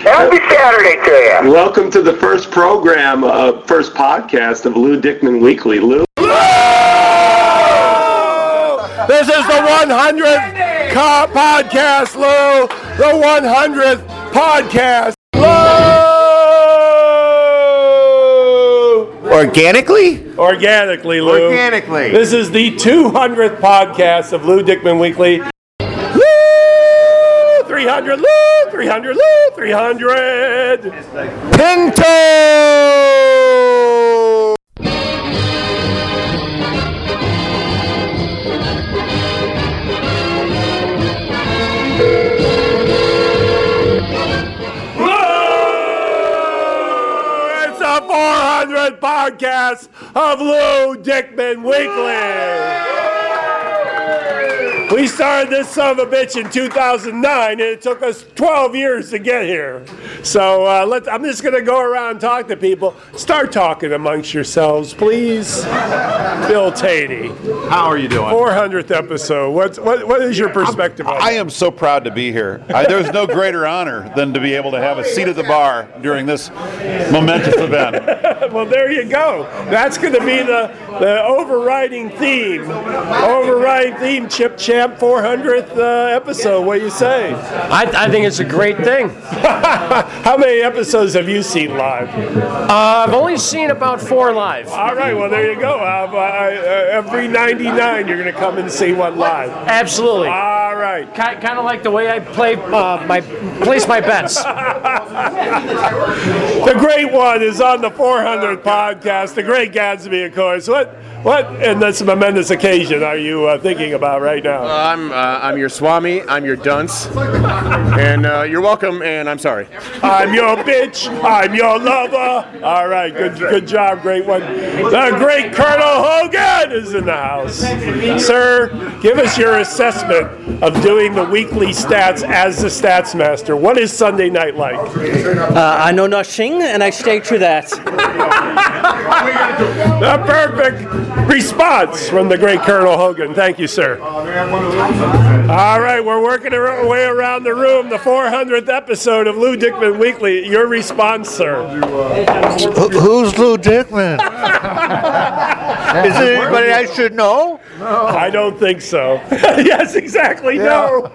Happy Saturday to you. Welcome to the first program, first podcast of Lou Dickman Weekly. Lou? This is the 100th podcast, Lou. The 100th podcast, Lou. Organically, Lou. Organically. This is the 200th podcast of Lou Dickman Weekly. Lou, 300, Lou, 300, Lou, 300. Pinto! It's a 400 podcast of Lou Dickman Weekly. We started this son of a bitch in 2009, and it took us 12 years to get here. So I'm just going to go around and talk to people. Start talking amongst yourselves, please. Bill Tatey. How are you doing? 400th episode. What is your perspective on I that? am so proud to be here. There's no greater honor than to be able to have a seat at the bar during this momentous event. Well, there you go. That's going to be the overriding theme. Overriding theme, Chip Champ, 400th episode. What do you say? I think it's a great thing. How many episodes have you seen live? I've only seen about 4 live. All right, well, there you go. Every 99, you're going to come and see one live. Absolutely. All right. Kind of like the way I place my bets. The great one is on the 400th podcast, the Great Gatsby, of course. What in this momentous occasion are you thinking about right now? I'm your Swami, I'm your dunce, and you're welcome, and I'm sorry. I'm your bitch, I'm your lover. All right, good job, great one. The great Colonel Hogan is in the house. Sir, give us your assessment of doing the weekly stats as the stats master. What is Sunday night like? I know nothing, and I stay to that. The perfect response from the great Colonel Hogan. Thank you, sir. All right, we're working our way around the room. The 400th episode of Lou Dickman Weekly. Your response, sir. Who's Lou Dickman? Is it anybody I should know? I don't think so. Yes, exactly. No.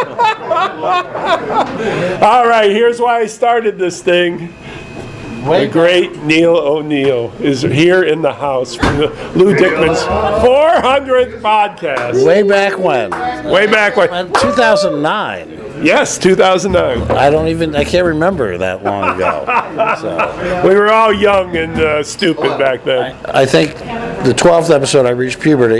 All right, here's why I started this thing. The great Neil O'Neill is here in the house for the Lou Dickman's 400th podcast. Way back when? Way back when? 2009. Yes, 2009. I can't remember that long ago. So. We were all young and stupid back then. I think the 12th episode I reached puberty.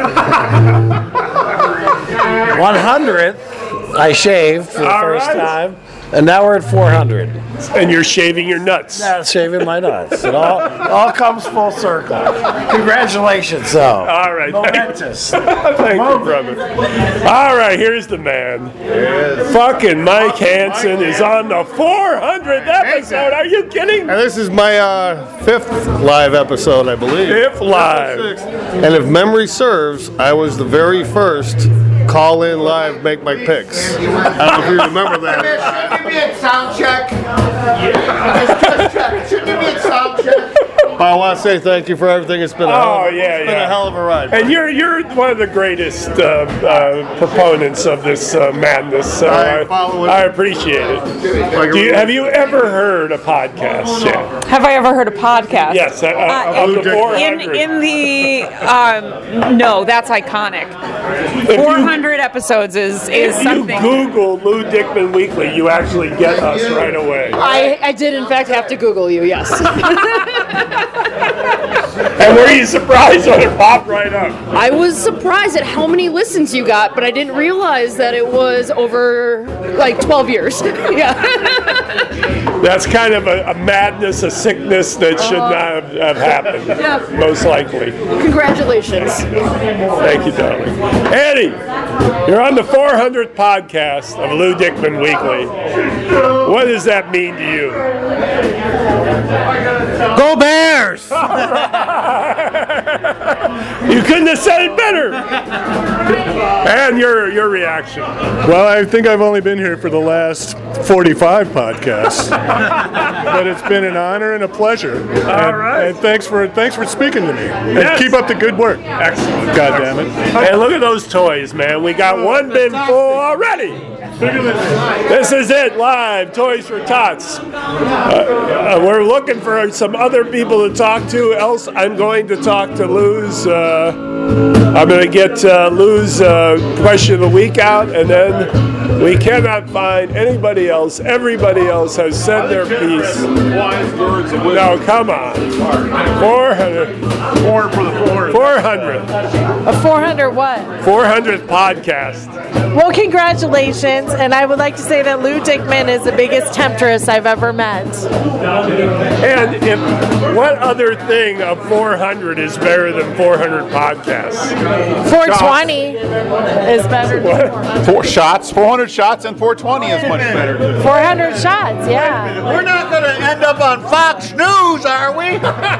100th I shaved for the first time. And now we're at 400. And you're shaving your nuts. Not shaving my nuts. It all comes full circle. Congratulations, though. All right. Momentous. Thank you, brother. All right, here's the man. Fucking Mike Hansen is on the 400th episode. Are you kidding? And this is my 5th live episode, I believe. 5th live. And if memory serves, I was the very first call in live, make my picks. I don't know if you remember that. Should give me a sound check. Just check. Should give me a sound check. But I want to say thank you for everything. It's been a hell of a ride. And you're one of the greatest proponents of this madness. So I appreciate it. Have you ever heard a podcast? Yeah. Have I ever heard a podcast? Yes, of the 400. No, that's iconic. 400 episodes is something. If you Google Lou Dickman Weekly, you actually get us right away. I did, in fact, have to Google you, yes. And were you surprised when it popped right up? I was surprised at how many listens you got, but I didn't realize that it was over, 12 years. Yeah. That's kind of a madness, a sickness that should not have happened, most likely. Congratulations. Thank you, darling. Eddie, you're on the 400th podcast of Lou Dickman Weekly. What does that mean to you? Go Bears! You couldn't have said it better. And your reaction. Well, I think I've only been here for the last 45 podcasts, but it's been an honor and a pleasure. All right. And thanks for speaking to me. And Yes. keep up the good work. Excellent. God damn it. Hey, look at those toys, man. We got one bin full already. This is it, live, Toys for Tots. We're looking for some other people to talk to, else I'm going to talk to Lou's. I'm going to get Lou's question of the week out, and then we cannot find anybody else. Everybody else has said their piece. Wise words of wisdom. No, come on. 400. 400. A 400 what? 400th podcast. Well, congratulations, and I would like to say that Lou Dickman is the biggest temptress I've ever met. And what other thing of 400 is better than 400 podcasts? 420 is better than 400 shots and 420 is much better. 400 shots, yeah. We're not going to end up on Fox News, are we?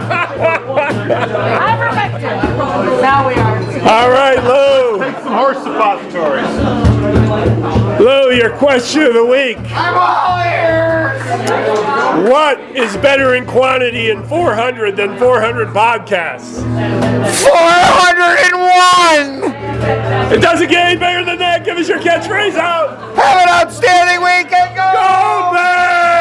Now we are. All right, Lou. Take some horse suppositories. Lou, your question of the week. I'm all ears. What is better in quantity in 400 than 400 podcasts? 401. It doesn't get any better than that. Give us your catchphrase out. Have an outstanding weekend. Go Bears!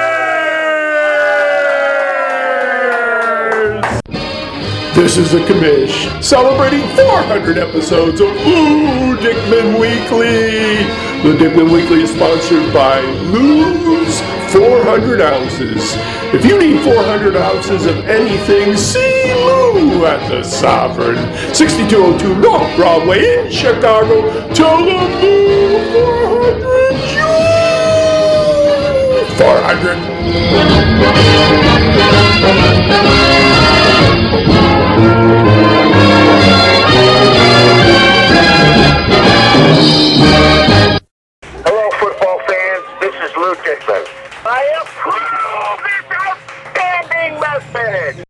This is the commish celebrating 400 episodes of Lou Dickman Weekly. Lou Dickman Weekly is sponsored by Lou's 400 Ounces. If you need 400 ounces of anything, see Lou at the Sovereign, 6202 North Broadway in Chicago. Tell them Lou 400. Hello, football fans. This is Lou Dickman. I approve this outstanding message.